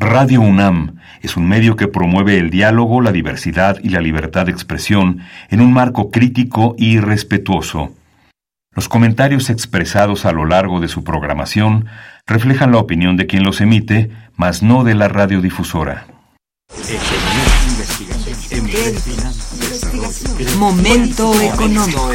Radio UNAM es un medio que promueve el diálogo, la diversidad y la libertad de expresión en un marco crítico y respetuoso. Los comentarios expresados a lo largo de su programación reflejan la opinión de quien los emite, mas no de la radiodifusora. Momento económico.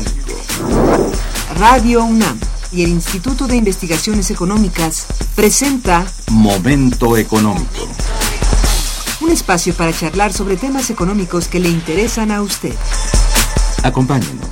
Radio UNAM y el Instituto de Investigaciones Económicas presenta Momento económico. Un espacio para charlar sobre temas económicos que le interesan a usted. Acompáñenos.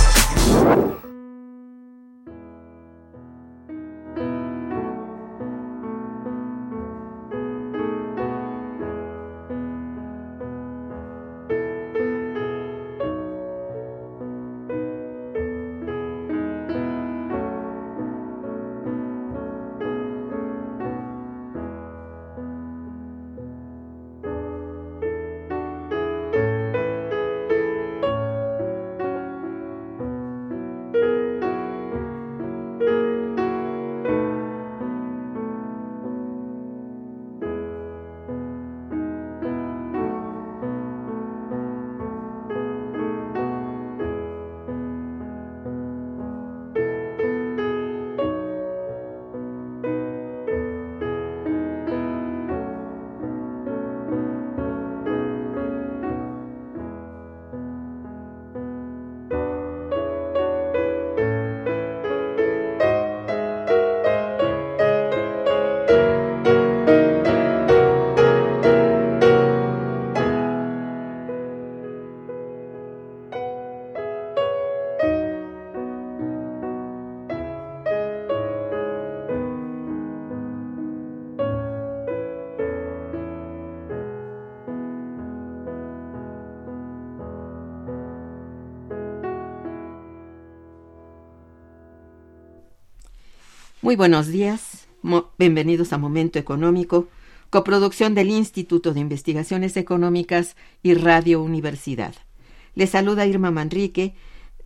Muy buenos días, bienvenidos a Momento Económico, coproducción del Instituto de Investigaciones Económicas y Radio Universidad. Les saluda Irma Manrique,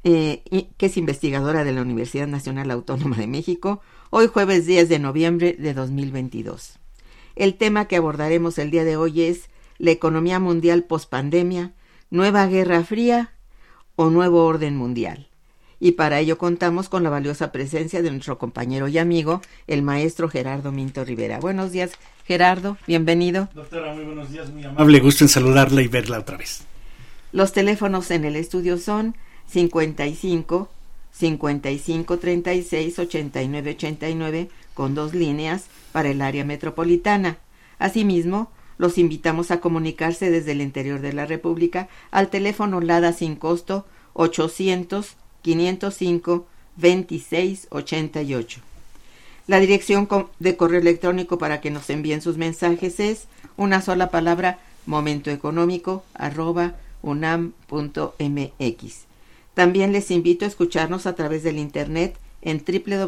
que es investigadora de la Universidad Nacional Autónoma de México, hoy jueves 10 de noviembre de 2022. El tema que abordaremos el día de hoy es la economía mundial pospandemia, nueva guerra fría o nuevo orden mundial. Y para ello contamos con la valiosa presencia de nuestro compañero y amigo, el maestro Gerardo Minto Rivera. Buenos días, Gerardo, bienvenido. Doctora, muy buenos días, muy amable, gusto en saludarla y verla otra vez. Los teléfonos en el estudio son 55 36 89 89 con 2 líneas para el área metropolitana. Asimismo, los invitamos a comunicarse desde el interior de la República al teléfono LADA sin costo 800-505-2688. La dirección de correo electrónico para que nos envíen sus mensajes es una sola palabra, momentoeconómico@unam.mx. También les invito a escucharnos a través del internet en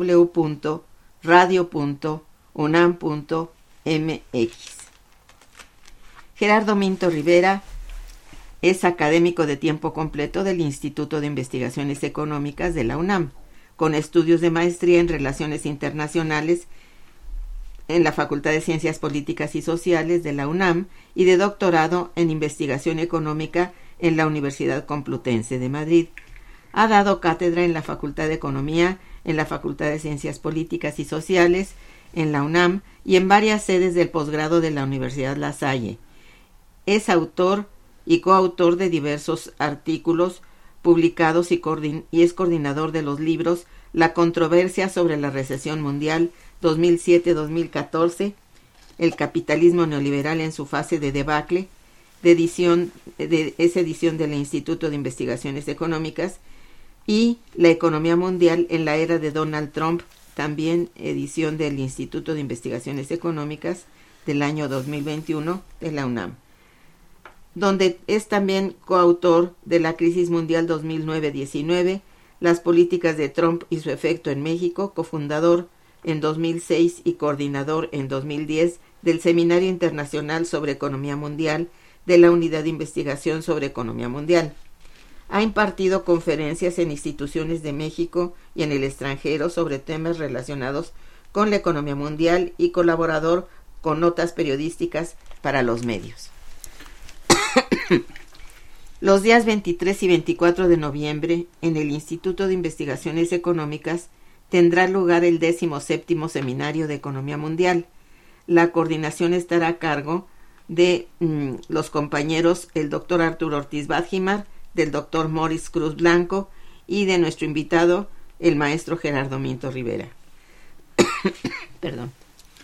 www.radio.unam.mx. Gerardo Minto Rivera es académico de tiempo completo del Instituto de Investigaciones Económicas de la UNAM, con estudios de maestría en Relaciones Internacionales en la Facultad de Ciencias Políticas y Sociales de la UNAM y de doctorado en Investigación Económica en la Universidad Complutense de Madrid. Ha dado cátedra en la Facultad de Economía, en la Facultad de Ciencias Políticas y Sociales, en la UNAM y en varias sedes del posgrado de la Universidad La Salle. Es autor y coautor de diversos artículos publicados y es coordinador de los libros La controversia sobre la recesión mundial 2007-2014, El capitalismo neoliberal en su fase de debacle, edición del Instituto de Investigaciones Económicas, y La economía mundial en la era de Donald Trump, también edición del Instituto de Investigaciones Económicas del año 2021 de la UNAM, donde es también coautor de La crisis mundial 2009-19, Las políticas de Trump y su efecto en México, cofundador en 2006 y coordinador en 2010 del Seminario Internacional sobre Economía Mundial de la Unidad de Investigación sobre Economía Mundial. Ha impartido conferencias en instituciones de México y en el extranjero sobre temas relacionados con la economía mundial y colaborador con notas periodísticas para los medios. Los días 23 y 24 de noviembre, en el Instituto de Investigaciones Económicas, tendrá lugar el 17º Seminario de Economía Mundial. La coordinación estará a cargo de los compañeros, el doctor Arturo Ortiz Badjimar, del doctor Morris Cruz Blanco y de nuestro invitado, el maestro Gerardo Minto Rivera. Perdón.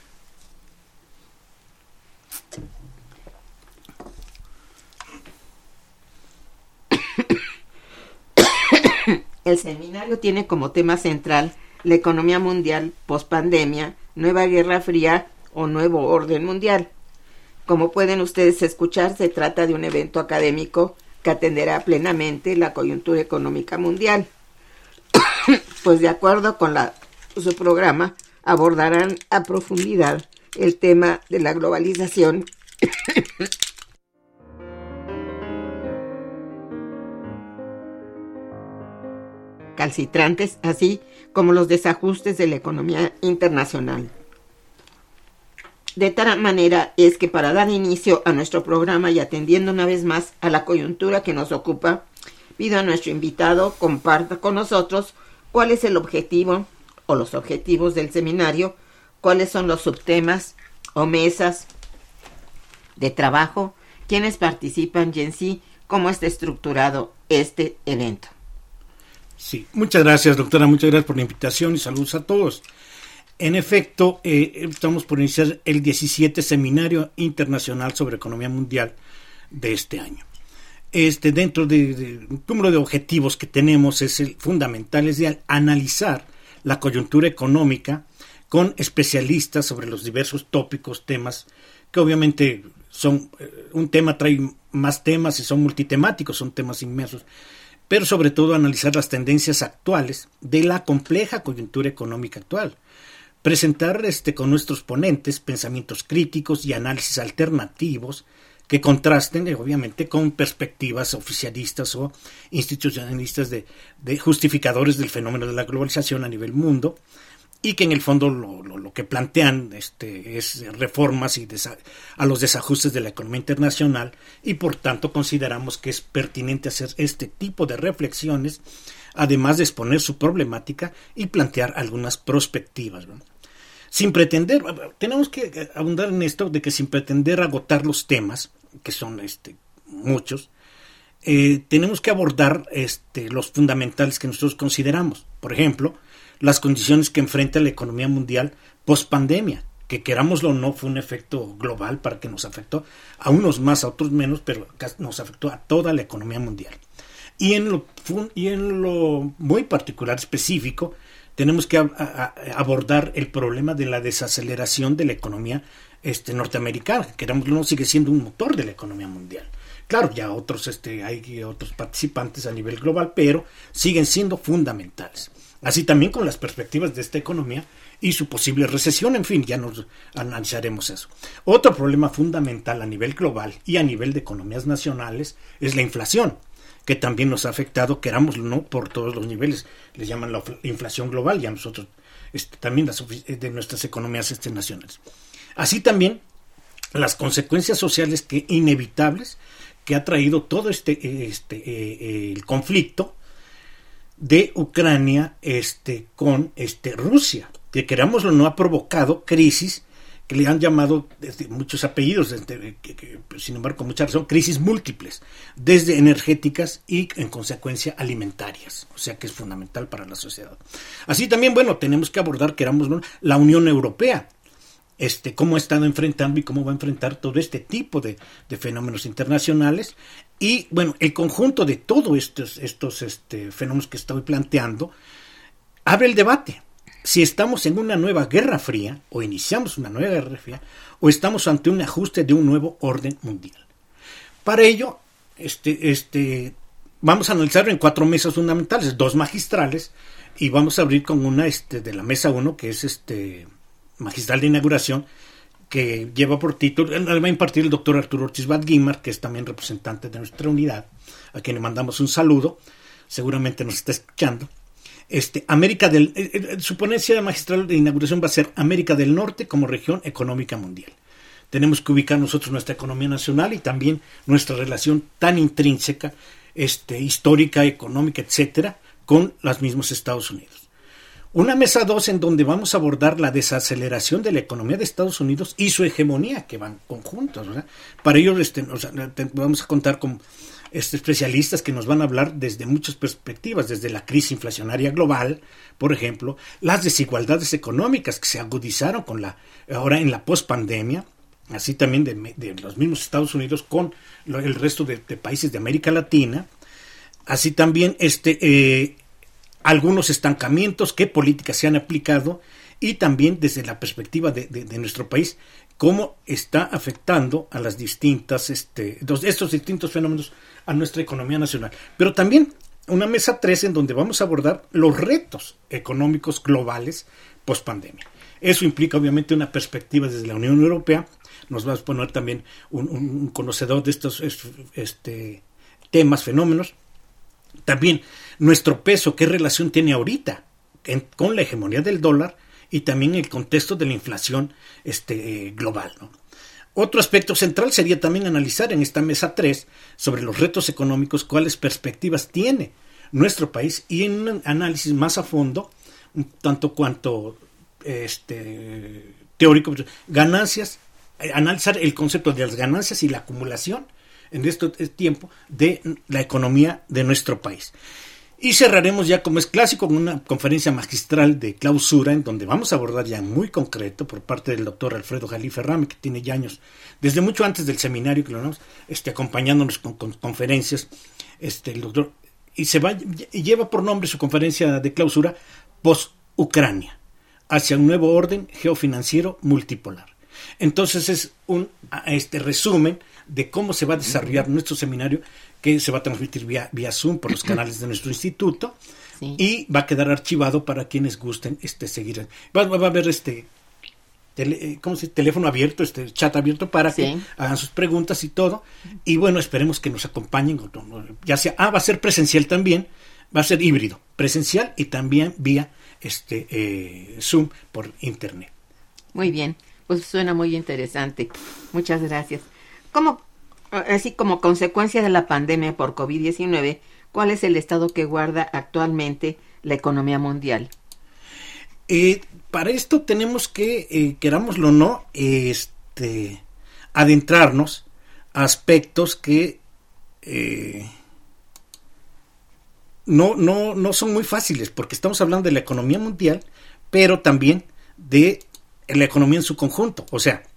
El seminario tiene como tema central la economía mundial post-pandemia, nueva guerra fría o nuevo orden mundial. Como pueden ustedes escuchar, se trata de un evento académico que atenderá plenamente la coyuntura económica mundial. Pues de acuerdo con su programa, abordarán a profundidad el tema de la globalización calcitrantes, así como los desajustes de la economía internacional. De tal manera es que para dar inicio a nuestro programa y atendiendo una vez más a la coyuntura que nos ocupa, pido a nuestro invitado comparta con nosotros cuál es el objetivo o los objetivos del seminario, cuáles son los subtemas o mesas de trabajo, quiénes participan y en sí cómo está estructurado este evento. Sí, muchas gracias, doctora, muchas gracias por la invitación y saludos a todos. En efecto, estamos por iniciar el 17 Seminario Internacional sobre Economía Mundial de este año. Dentro del número de objetivos que tenemos es el fundamental, es de analizar la coyuntura económica con especialistas sobre los diversos tópicos, temas, que obviamente son, un tema trae más temas y son multitemáticos, son temas inmensos, pero sobre todo analizar las tendencias actuales de la compleja coyuntura económica actual. Presentar con nuestros ponentes pensamientos críticos y análisis alternativos que contrasten, obviamente, con perspectivas oficialistas o institucionalistas de justificadores del fenómeno de la globalización a nivel mundo, y que en el fondo lo que plantean es reformas a los desajustes de la economía internacional, y por tanto consideramos que es pertinente hacer este tipo de reflexiones, además de exponer su problemática y plantear algunas perspectivas, ¿no? Sin pretender, tenemos que abundar en esto de que sin pretender agotar los temas, que son muchos, tenemos que abordar los fundamentales que nosotros consideramos. Por ejemplo, las condiciones que enfrenta la economía mundial post-pandemia, que querámoslo o no, fue un efecto global para que nos afectó a unos más, a otros menos, pero nos afectó a toda la economía mundial. Y en lo muy particular, específico, tenemos que abordar el problema de la desaceleración de la economía norteamericana, que no sigue siendo un motor de la economía mundial. Claro, ya hay otros participantes a nivel global, pero siguen siendo fundamentales. Así también con las perspectivas de esta economía y su posible recesión, en fin, ya nos analizaremos eso. Otro problema fundamental a nivel global y a nivel de economías nacionales es la inflación, que también nos ha afectado, querámoslo o no, por todos los niveles. Les llaman la inflación global y a nosotros también de nuestras economías nacionales. Así también las consecuencias sociales inevitables que ha traído todo el conflicto de Ucrania con Rusia, que querámoslo o no ha provocado crisis que le han llamado desde muchos apellidos, sin embargo con mucha razón, crisis múltiples, desde energéticas y en consecuencia alimentarias, o sea que es fundamental para la sociedad. Así también, tenemos que abordar, querámoslo, la Unión Europea, cómo ha estado enfrentando y cómo va a enfrentar todo este tipo de fenómenos internacionales, y el conjunto de todos estos fenómenos que estoy planteando abre el debate. Si estamos en una nueva guerra fría, o iniciamos una nueva guerra fría, o estamos ante un ajuste de un nuevo orden mundial. Para ello, vamos a analizarlo en 4 mesas fundamentales, 2 magistrales, y vamos a abrir con una de la mesa 1, que es magistral de inauguración, que lleva por título, va a impartir el doctor Arturo Ortiz Badjimar, que es también representante de nuestra unidad, a quien le mandamos un saludo, seguramente nos está escuchando. Su ponencia magistral de inauguración va a ser América del Norte como región económica mundial. tenemos que ubicar nosotros nuestra economía nacional y también nuestra relación tan intrínseca, histórica, económica, etcétera, con los mismos Estados Unidos. Una mesa 2 en donde vamos a abordar la desaceleración de la economía de Estados Unidos y su hegemonía, que van conjuntos, ¿verdad? Para ello vamos a contar con especialistas que nos van a hablar desde muchas perspectivas, desde la crisis inflacionaria global, por ejemplo, las desigualdades económicas que se agudizaron ahora en la pospandemia, así también de los mismos Estados Unidos con el resto de países de América Latina, así también algunos estancamientos, qué políticas se han aplicado y también desde la perspectiva de nuestro país, cómo está afectando a las distintas, estos distintos fenómenos a nuestra economía nacional. Pero también una mesa 3 en donde vamos a abordar los retos económicos globales post-pandemia. Eso implica obviamente una perspectiva desde la Unión Europea. Nos va a poner también un conocedor de estos temas, fenómenos. También nuestro peso, qué relación tiene ahorita con la hegemonía del dólar y también el contexto de la inflación global, ¿no? Otro aspecto central sería también analizar en esta mesa 3 sobre los retos económicos, cuáles perspectivas tiene nuestro país y en un análisis más a fondo, tanto cuanto teórico, ganancias, analizar el concepto de las ganancias y la acumulación en este tiempo de la economía de nuestro país. Y cerraremos ya, como es clásico, con una conferencia magistral de clausura en donde vamos a abordar ya muy concreto por parte del doctor Alfredo Jalí Ferrame, que tiene ya años, desde mucho antes del seminario que lo vamos, acompañándonos con conferencias, el doctor, y lleva por nombre su conferencia de clausura Post-Ucrania, hacia un nuevo orden geofinanciero multipolar. Entonces es un resumen de cómo se va a desarrollar nuestro seminario, que se va a transmitir vía Zoom por los canales de nuestro instituto, sí, y va a quedar archivado para quienes gusten seguir. Va a haber teléfono abierto, chat abierto para sí, que hagan sus preguntas y todo. Y bueno, esperemos que nos acompañen, ya sea, va a ser presencial también, va a ser híbrido, presencial y también vía Zoom por internet. Muy bien, pues suena muy interesante. Muchas gracias. Así como consecuencia de la pandemia por COVID-19, ¿cuál es el estado que guarda actualmente la economía mundial? Para esto tenemos que, querámoslo o no, adentrarnos a aspectos que no son muy fáciles, porque estamos hablando de la economía mundial, pero también de la economía en su conjunto. O sea,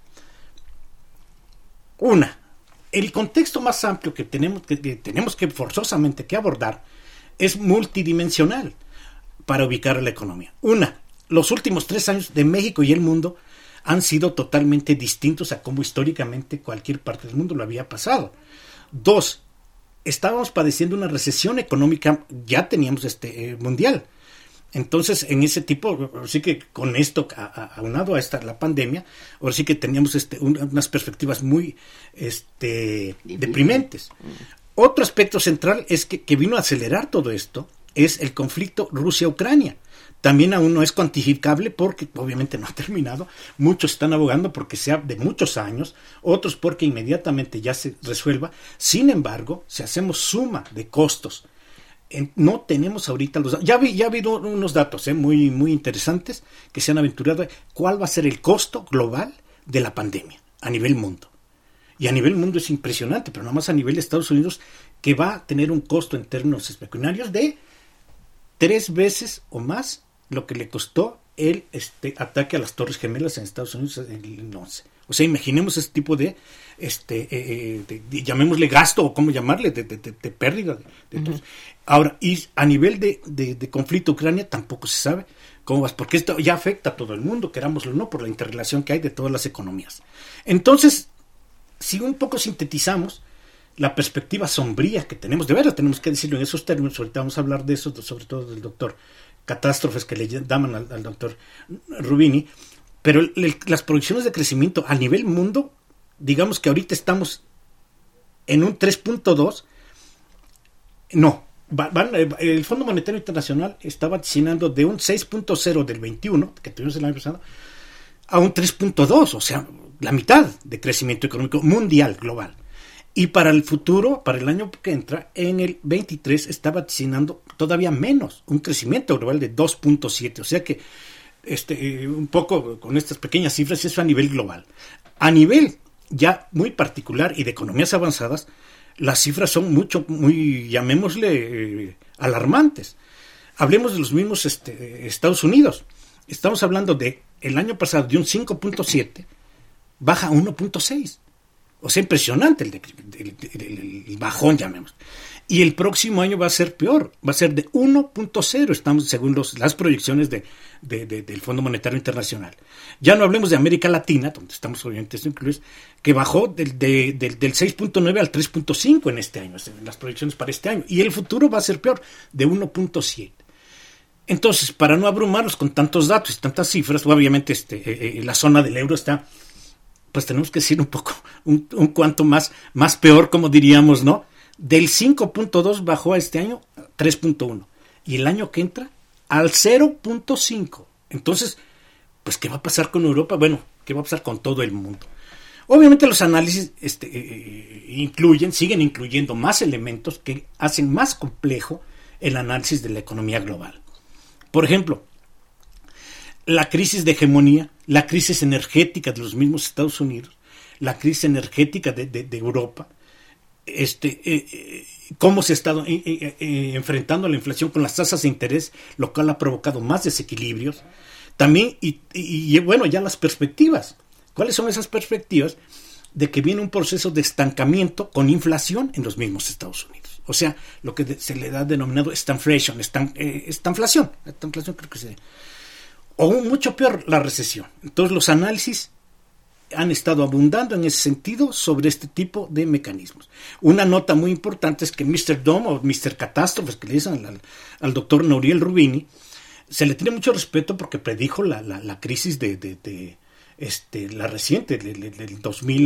el contexto más amplio que tenemos que forzosamente que abordar es multidimensional para ubicar a la economía. Los últimos 3 años de México y el mundo han sido totalmente distintos a cómo históricamente cualquier parte del mundo lo había pasado. 2, estábamos padeciendo una recesión económica, ya teníamos mundial. Entonces, en ese tipo, sí que con esto, aunado a la pandemia, ahora sí que teníamos unas perspectivas muy deprimentes. Otro aspecto central es que vino a acelerar todo esto, es el conflicto Rusia-Ucrania. También aún no es cuantificable porque obviamente no ha terminado. Muchos están abogando porque sea de muchos años, otros porque inmediatamente ya se resuelva. Sin embargo, si hacemos suma de costos, no tenemos ahorita los datos. Ya ha habido unos datos muy, muy interesantes que se han aventurado. ¿Cuál va a ser el costo global de la pandemia a nivel mundo? Y a nivel mundo es impresionante, pero nada más a nivel de Estados Unidos, que va a tener un costo en términos pecuniarios de 3 veces o más lo que le costó el ataque a las Torres Gemelas en Estados Unidos en el 11. O sea, imaginemos ese tipo de llamémosle gasto o cómo llamarle, de pérdida. Ahora, y a nivel de conflicto Ucrania tampoco se sabe cómo va, porque esto ya afecta a todo el mundo, querámoslo o no, por la interrelación que hay de todas las economías. Entonces, si un poco sintetizamos la perspectiva sombría que tenemos, de veras tenemos que decirlo en esos términos, ahorita vamos a hablar de eso, sobre todo del doctor Catástrofes que le llaman al doctor Rubini, pero las proyecciones de crecimiento a nivel mundo, digamos que ahorita estamos en un 3.2, el Fondo Monetario Internacional está vaticinando de un 6.0 del 21, que tuvimos el año pasado, a un 3.2, o sea, la mitad de crecimiento económico mundial, global. Y para el futuro, para el año que entra, en el 23 está vaticinando todavía menos, un crecimiento global de 2.7. O sea que un poco con estas pequeñas cifras, eso a nivel global. A nivel ya muy particular y de economías avanzadas, las cifras son muy, llamémosle, alarmantes. Hablemos de los mismos Estados Unidos. Estamos hablando de el año pasado de un 5.7, baja a 1.6. O sea, impresionante el bajón, llamemos. Y el próximo año va a ser peor, va a ser de 1.0, estamos según las proyecciones del Fondo Monetario Internacional. Ya no hablemos de América Latina, donde estamos obviamente incluidos, que bajó del 6.9 al 3.5 en este año, en las proyecciones para este año. Y el futuro va a ser peor, de 1.7. Entonces, para no abrumarnos con tantos datos y tantas cifras, obviamente la zona del euro está, pues tenemos que decir un poco, un cuanto más peor, como diríamos, ¿no? Del 5.2 bajó a este año 3.1. Y el año que entra al 0.5. Entonces, pues, ¿qué va a pasar con Europa? Bueno, ¿qué va a pasar con todo el mundo? Obviamente los análisis siguen incluyendo más elementos que hacen más complejo el análisis de la economía global. Por ejemplo, la crisis de hegemonía, la crisis energética de los mismos Estados Unidos, la crisis energética de Europa, cómo se ha estado enfrentando a la inflación con las tasas de interés, lo cual ha provocado más desequilibrios. También, y bueno, ya las perspectivas. ¿Cuáles son esas perspectivas? De que viene un proceso de estancamiento con inflación en los mismos Estados Unidos. O sea, lo que se le da denominado estanflation, estanflación creo que se... O mucho peor, la recesión. Entonces los análisis han estado abundando en ese sentido sobre este tipo de mecanismos. Una nota muy importante es que Mr. Dome o Mr. Catástrofes, que le dicen al doctor Nouriel Roubini, se le tiene mucho respeto porque predijo la crisis la reciente del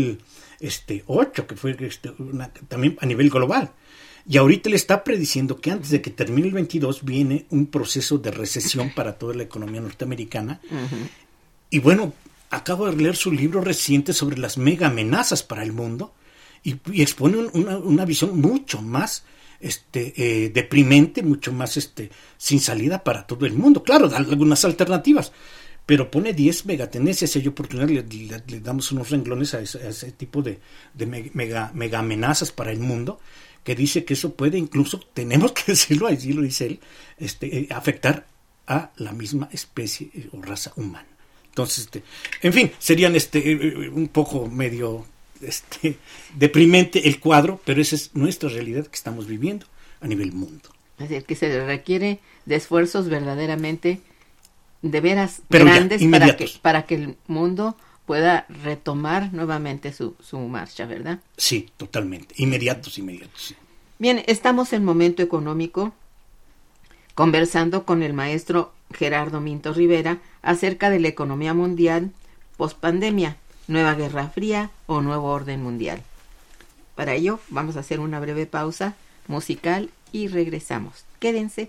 2008, que fue también a nivel global. Y ahorita le está prediciendo que antes de que termine el 22 viene un proceso de recesión para toda la economía norteamericana. Uh-huh. Y bueno, acabo de leer su libro reciente sobre las mega amenazas para el mundo y expone una visión mucho más deprimente, mucho más sin salida para todo el mundo. Claro, da algunas alternativas, pero pone 10 megatendencias y hay oportunidad, le damos unos renglones a ese tipo de mega amenazas para el mundo, que dice que eso puede incluso, tenemos que decirlo, así lo dice él, afectar a la misma especie o raza humana. Entonces, en fin, serían un poco medio deprimente el cuadro, pero esa es nuestra realidad que estamos viviendo a nivel mundo. Es decir, que se requiere de esfuerzos verdaderamente de veras pero grandes para que el mundo pueda retomar nuevamente su marcha, ¿verdad? Sí, totalmente. Inmediatos, sí. Bien, estamos en Momento Económico conversando con el maestro Gerardo Minto Rivera acerca de la economía mundial post-pandemia, nueva guerra fría o nuevo orden mundial. Para ello, vamos a hacer una breve pausa musical y regresamos. Quédense.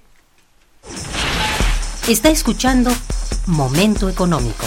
Está escuchando Momento Económico.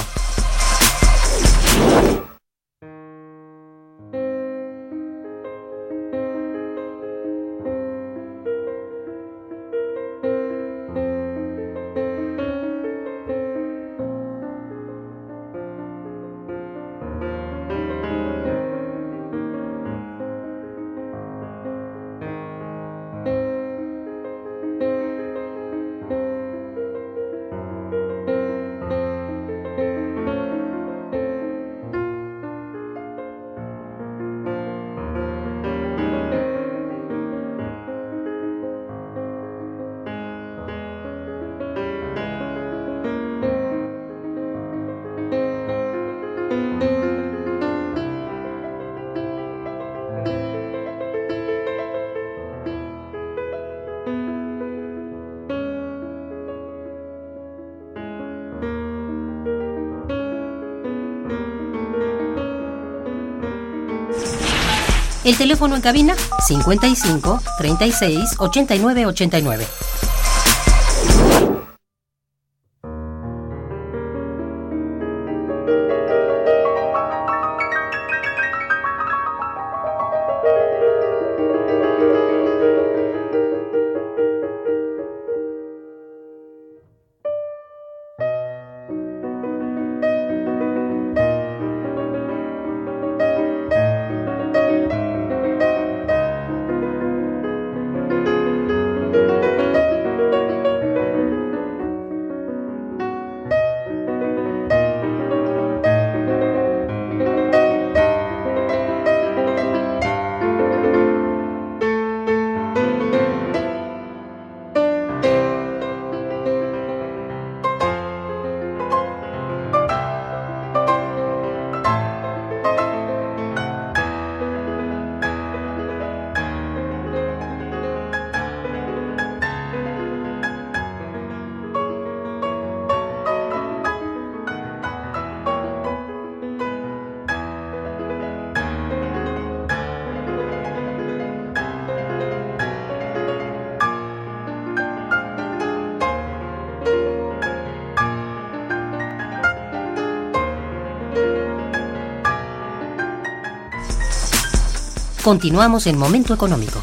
El teléfono en cabina 55 36 89 89. Continuamos en Momento Económico.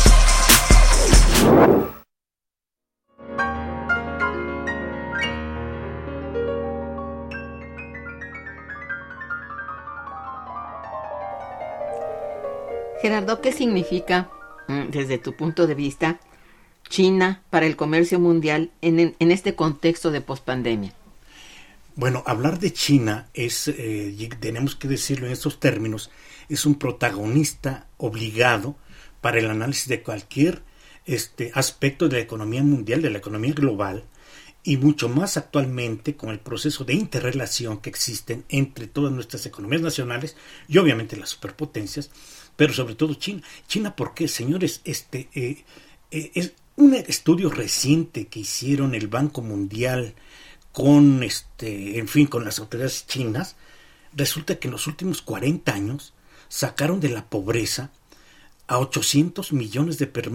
Gerardo, ¿qué significa, desde tu punto de vista, China para el comercio mundial en este contexto de pospandemia? Bueno, hablar de China es, tenemos que decirlo en estos términos, es un protagonista obligado para el análisis de cualquier aspecto de la economía mundial, de la economía global, y mucho más actualmente con el proceso de interrelación que existen entre todas nuestras economías nacionales y obviamente las superpotencias, pero sobre todo China. China, ¿por qué, señores? Es un estudio reciente que hicieron el Banco Mundial con con las autoridades chinas. Resulta que en los últimos 40 años sacaron de la pobreza a 800 millones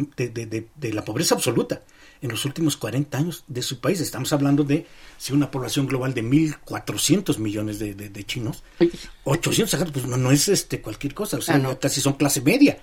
de la pobreza absoluta en los últimos 40 años de su país. Estamos hablando de una población global de 1.400 millones de chinos. 800, pues no es cualquier cosa, o sea, no. Casi son clase media.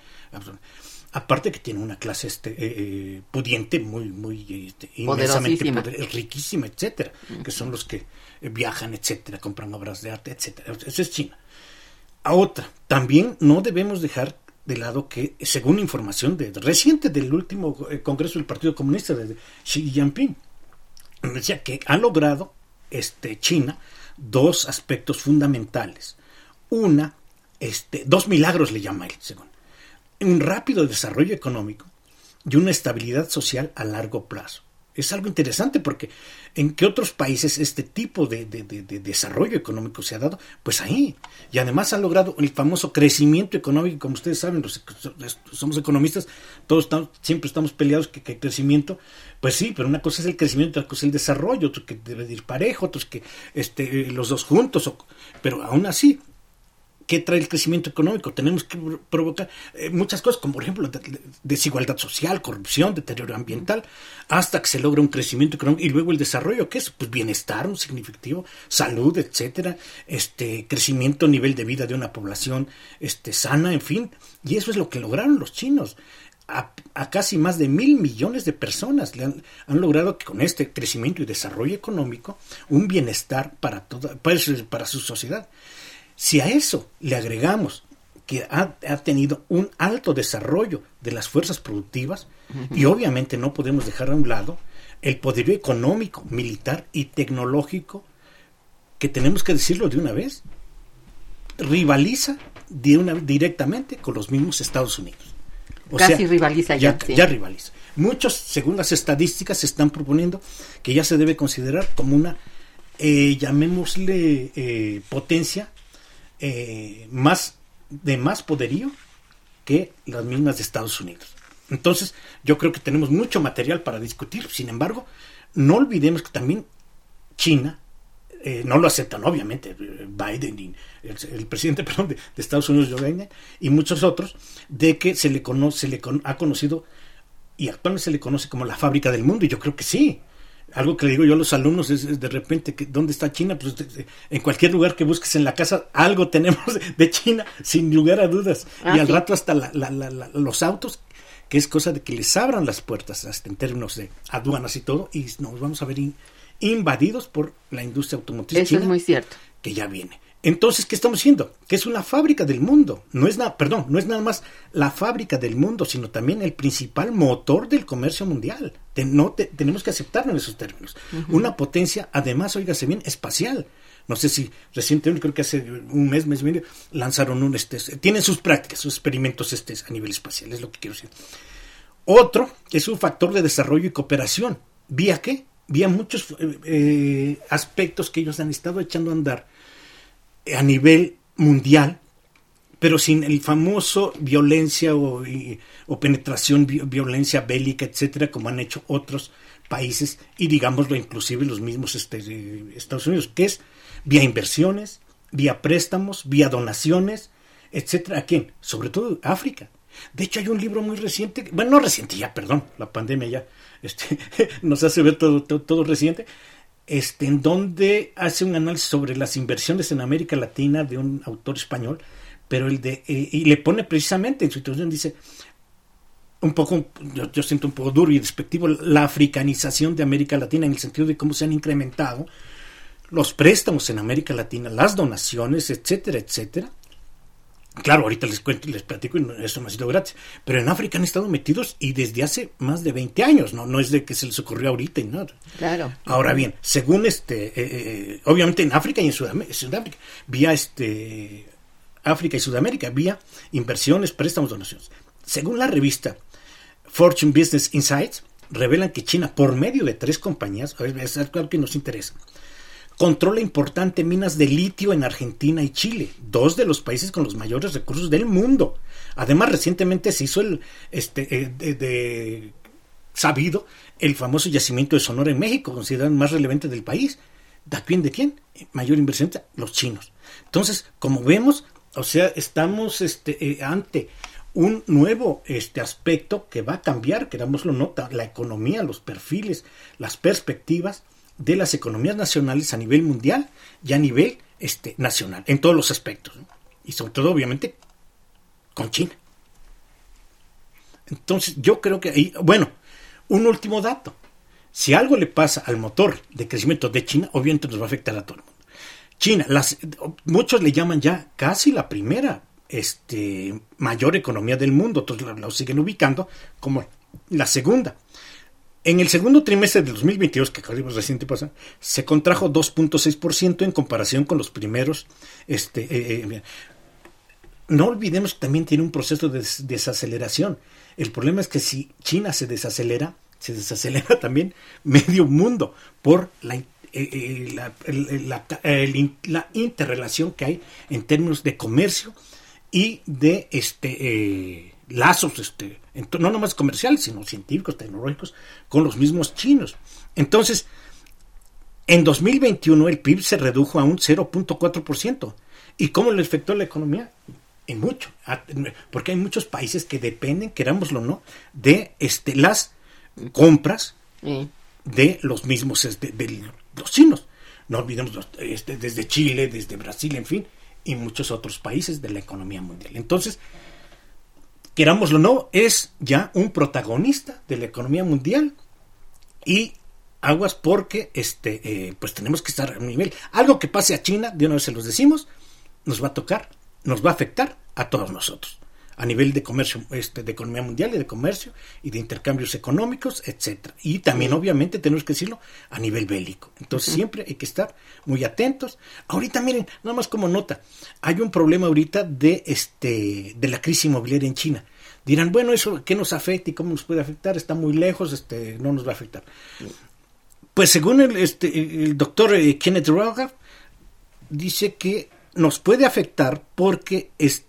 Aparte que tiene una clase pudiente, muy inmensamente riquísima, etcétera, que son los que viajan, etcétera, compran obras de arte, etcétera. Eso es China. A otra, también no debemos dejar de lado que, según información reciente del último Congreso del Partido Comunista de Xi Jinping, decía que ha logrado China dos aspectos fundamentales. Una, dos milagros le llama él, según. Un rápido desarrollo económico y una estabilidad social a largo plazo. Es algo interesante porque ¿en qué otros países este tipo de desarrollo económico se ha dado? Pues ahí. Y además han logrado el famoso crecimiento económico. Como ustedes saben, somos economistas, siempre estamos peleados que crecimiento. Pues sí, pero una cosa es el crecimiento, otra cosa es el desarrollo, otro que debe de ir parejo, otros que los dos juntos. Pero aún así, ¿qué trae el crecimiento económico? Tenemos que provocar muchas cosas, como por ejemplo desigualdad social, corrupción, deterioro ambiental, hasta que se logra un crecimiento económico y luego el desarrollo, ¿qué es? Pues bienestar, un significativo, salud, etcétera, crecimiento, nivel de vida de una población sana, en fin, y eso es lo que lograron los chinos. A casi más de 1,000 millones de personas han logrado que con este crecimiento y desarrollo económico un bienestar para su sociedad. Si a eso le agregamos que ha tenido un alto desarrollo de las fuerzas productivas, y obviamente no podemos dejar a un lado el poderío económico, militar y tecnológico, que tenemos que decirlo de una vez, rivaliza directamente con los mismos Estados Unidos. Casi rivaliza ya. Ya rivaliza. Muchos, según las estadísticas, se están proponiendo que ya se debe considerar como una, llamémosle, potencia más poderío que las mismas de Estados Unidos. Entonces, yo creo que tenemos mucho material para discutir. Sin embargo, no olvidemos que también China no lo aceptan, obviamente, Biden y el presidente de Estados Unidos, Joe Biden, y muchos otros, de que se le ha conocido y actualmente se le conoce como la fábrica del mundo, y yo creo que sí. Algo que le digo yo a los alumnos es de repente, ¿dónde está China? Pues en cualquier lugar que busques en la casa, algo tenemos de China, sin lugar a dudas. Y al rato hasta los autos, que es cosa de que les abran las puertas, hasta en términos de aduanas y todo, y nos vamos a ver invadidos por la industria automotriz china. Eso es muy cierto. Que ya viene. Entonces, ¿qué estamos haciendo? Que es una fábrica del mundo. No es nada más la fábrica del mundo, sino también el principal motor del comercio mundial. Tenemos que aceptarlo en esos términos. Uh-huh. Una potencia, además, óigase bien, espacial. No sé si recientemente, creo que hace un mes y medio, lanzaron tienen sus prácticas, sus experimentos a nivel espacial, es lo que quiero decir. Otro es un factor de desarrollo y cooperación. ¿Vía qué? Vía muchos aspectos que ellos han estado echando a andar a nivel mundial, pero sin el famoso violencia o penetración, violencia bélica, etcétera, como han hecho otros países, y digámoslo inclusive los mismos Estados Unidos, que es vía inversiones, vía préstamos, vía donaciones, etcétera. ¿A quién? Sobre todo África. De hecho, hay un libro muy reciente, bueno, no reciente ya, perdón, la pandemia ya nos hace ver todo reciente, en donde hace un análisis sobre las inversiones en América Latina de un autor español, pero y le pone precisamente en su introducción, dice, un poco, yo siento un poco duro y despectivo, la africanización de América Latina, en el sentido de cómo se han incrementado los préstamos en América Latina, las donaciones, etcétera, etcétera. Claro, ahorita les cuento y les platico, y eso no ha sido gratis, pero en África han estado metidos y desde hace más de 20 años, no es de que se les ocurrió ahorita y nada. Claro. Ahora bien, según obviamente en África y en Sudáfrica, vía África y Sudamérica, vía inversiones, préstamos, donaciones. Según la revista Fortune Business Insights, revelan que China, por medio de 3 compañías, es algo que nos interesa, controla importantes minas de litio en Argentina y Chile, 2 de los países con los mayores recursos del mundo. Además, recientemente se hizo sabido el famoso yacimiento de Sonora en México, considerado el más relevante del país. ¿De quién? Mayor inversión, los chinos. Entonces, como vemos, o sea, estamos ante un nuevo aspecto que va a cambiar, querámoslo o no, la economía, los perfiles, las perspectivas de las economías nacionales a nivel mundial y a nivel nacional, en todos los aspectos, ¿no? Y sobre todo, obviamente, con China. Entonces, yo creo que ahí, bueno, un último dato. Si algo le pasa al motor de crecimiento de China, obviamente nos va a afectar a todo el mundo. China, muchos le llaman ya casi la primera mayor economía del mundo, otros lo siguen ubicando como la segunda. En el segundo trimestre del 2022, que acabamos reciente pasar, se contrajo 2.6% en comparación con los primeros. No olvidemos que también tiene un proceso de desaceleración. El problema es que si China se desacelera también medio mundo por la interrelación que hay en términos de comercio y de lazos, no nomás comerciales, sino científicos, tecnológicos, con los mismos chinos. Entonces, en 2021 el PIB se redujo a un 0.4%. ¿Y cómo le afectó a la economía? En mucho, porque hay muchos países que dependen, querámoslo o no, de las compras de los mismos, de los chinos. No olvidemos desde Chile, desde Brasil, en fin, y muchos otros países de la economía mundial. Entonces, querámoslo o no, es ya un protagonista de la economía mundial y aguas porque pues tenemos que estar a un nivel. Algo que pase a China, de una vez se los decimos, nos va a tocar, nos va a afectar a todos nosotros, a nivel de comercio, de economía mundial y de comercio y de intercambios económicos, etcétera. Y también, obviamente, tenemos que decirlo, a nivel bélico. Entonces, siempre hay que estar muy atentos. Ahorita, miren, nada más como nota, hay un problema ahorita de la crisis inmobiliaria en China. Dirán, bueno, ¿eso qué nos afecta y cómo nos puede afectar? Está muy lejos, no nos va a afectar. Pues según el doctor Kenneth Rogoff, dice que nos puede afectar porque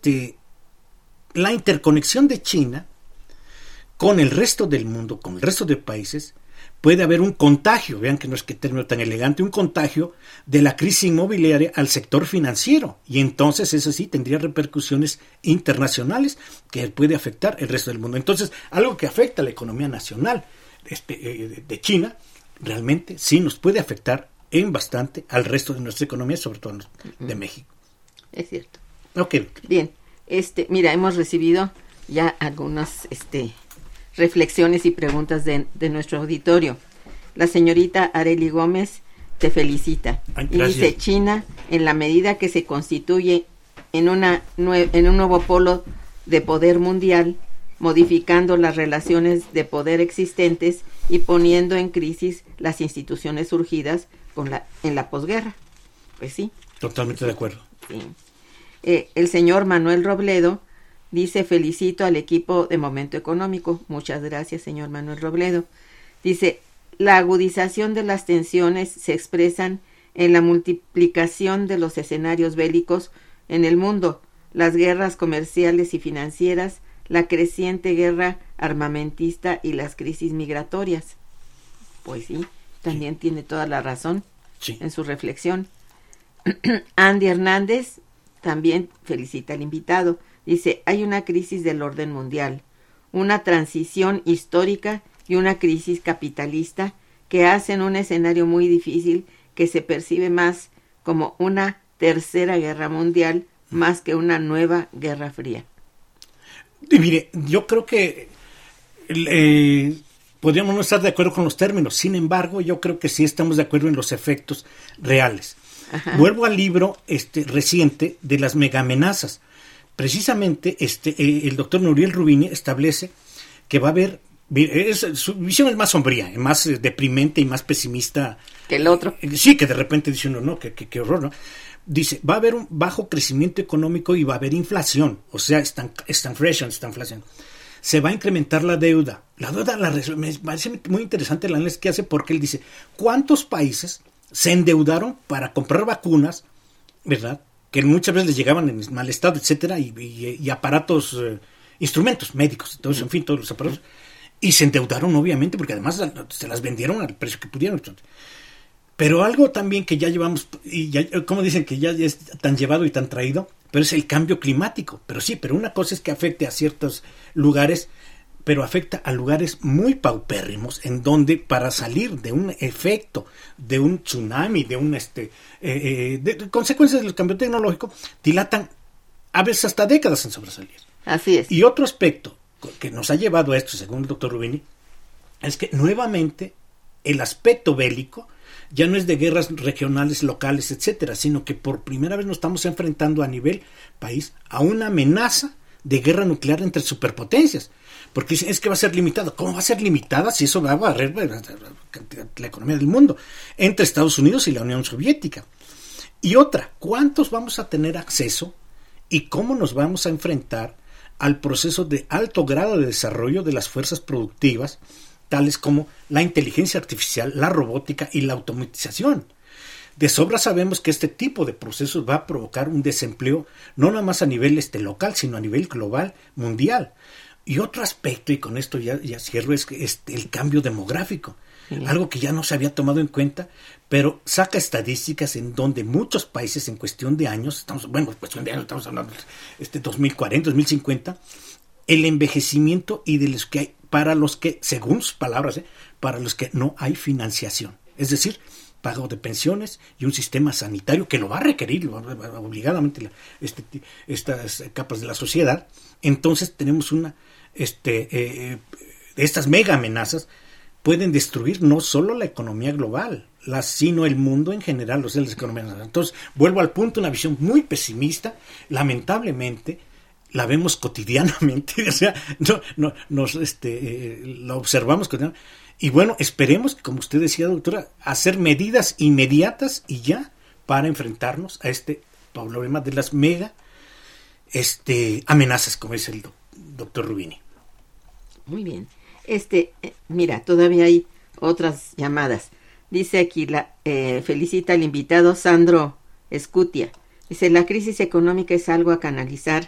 la interconexión de China con el resto del mundo, con el resto de países, puede haber un contagio, vean que no es que término tan elegante, un contagio de la crisis inmobiliaria al sector financiero, y entonces eso sí tendría repercusiones internacionales que puede afectar el resto del mundo. Entonces, algo que afecta a la economía nacional de China, realmente sí nos puede afectar en bastante al resto de nuestra economía, sobre todo de México. Es cierto. Ok. Bien, mira, hemos recibido ya algunas reflexiones y preguntas de nuestro auditorio. La señorita Areli Gómez te felicita. Ay, y dice, China, en la medida que se constituye en un nuevo polo de poder mundial, modificando las relaciones de poder existentes y poniendo en crisis las instituciones surgidas en la posguerra. Pues sí. Totalmente de acuerdo. Sí. El señor Manuel Robledo dice, felicito al equipo de Momento Económico. Muchas gracias, señor Manuel Robledo. Dice, la agudización de las tensiones se expresan en la multiplicación de los escenarios bélicos en el mundo, las guerras comerciales y financieras, la creciente guerra armamentista y las crisis migratorias. Pues sí, también tiene toda la razón en su reflexión. Andy Hernández también felicita al invitado. Dice, hay una crisis del orden mundial, una transición histórica y una crisis capitalista que hacen un escenario muy difícil que se percibe más como una tercera guerra mundial más que una nueva guerra fría. Y mire, yo creo que podríamos no estar de acuerdo con los términos, sin embargo, yo creo que sí estamos de acuerdo en los efectos reales. Ajá. Vuelvo al libro reciente de las megamenazas. Precisamente el doctor Nouriel Roubini establece que va a haber, su visión es más sombría, más deprimente y más pesimista que el otro. Sí, que de repente dice uno, no, qué horror, ¿no? Dice, va a haber un bajo crecimiento económico y va a haber inflación, o sea, estanflación. Se va a incrementar la deuda. Me parece muy interesante el análisis que hace, porque él dice, ¿cuántos países se endeudaron para comprar vacunas, verdad? Que muchas veces les llegaban en mal estado, etcétera, y aparatos, instrumentos médicos, entonces, en fin, todos los aparatos, y se endeudaron, obviamente, porque además se las vendieron al precio que pudieron. Pero algo también que ya llevamos, y ya, como dicen que ya es tan llevado y tan traído, pero es el cambio climático. Pero una cosa es que afecte a ciertos lugares, pero afecta a lugares muy paupérrimos, en donde para salir de un efecto, de un tsunami, de consecuencias del cambio tecnológico, dilatan a veces hasta décadas en sobresalir. Así es. Y otro aspecto que nos ha llevado a esto, según el doctor Roubini, es que nuevamente el aspecto bélico ya no es de guerras regionales, locales, etcétera, sino que por primera vez nos estamos enfrentando a nivel país a una amenaza de guerra nuclear entre superpotencias, porque es que va a ser limitada. ¿Cómo va a ser limitada si eso va a barrer la economía del mundo entre Estados Unidos y la Unión Soviética? Y otra, ¿cuántos vamos a tener acceso y cómo nos vamos a enfrentar al proceso de alto grado de desarrollo de las fuerzas productivas, tales como la inteligencia artificial, la robótica y la automatización? De sobra sabemos que este tipo de procesos va a provocar un desempleo no nada más a nivel local, sino a nivel global, mundial. Y otro aspecto, y con esto ya cierro, es el cambio demográfico. Algo que ya no se había tomado en cuenta, pero saca estadísticas en donde muchos países en cuestión de años, estamos hablando de 2040, 2050, el envejecimiento y de los que hay, para los que, según sus palabras, para los que no hay financiación. Es decir, pago de pensiones y un sistema sanitario que lo va a requerir obligadamente estas capas de la sociedad. Entonces tenemos estas mega amenazas pueden destruir no solo la economía global, sino el mundo en general, las economías. Entonces, vuelvo al punto, una visión muy pesimista, lamentablemente, la vemos cotidianamente, o sea, la observamos cotidianamente. Y bueno, esperemos que, como usted decía, doctora, hacer medidas inmediatas y ya para enfrentarnos a este problema de las mega amenazas, como dice el doctor Roubini. Muy bien. Mira, todavía hay otras llamadas. Dice aquí, felicita al invitado Sandro Escutia. Dice, la crisis económica es algo a analizar